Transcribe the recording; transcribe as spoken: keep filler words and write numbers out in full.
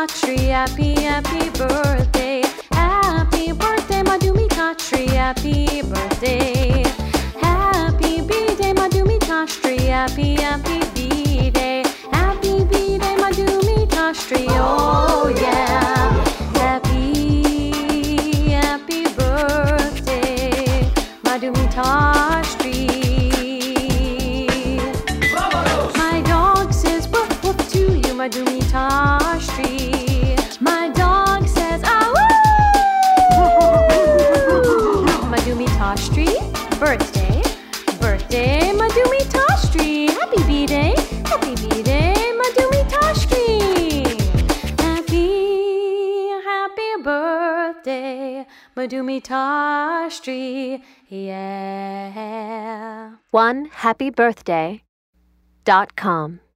Tashri, happy, happy birthday. Happy birthday, Madhumi Tashri, happy birthday. Happy B-Day, Madhumi Tashri, happy, happy B-Day. Happy B-Day, Madhumi Tashri, oh yeah. Happy, happy birthday, Madhumi Tashri. My dog says woof woof to you, Madhumi Tashri. My dog says ah woo. Madhumi Tashri, birthday, birthday, Madhumi Tashri. Happy B-Day, happy B-Day, Madhumi Tashri. Happy, happy birthday, Madhumi Tashri. Yeah. one happy birthday dot com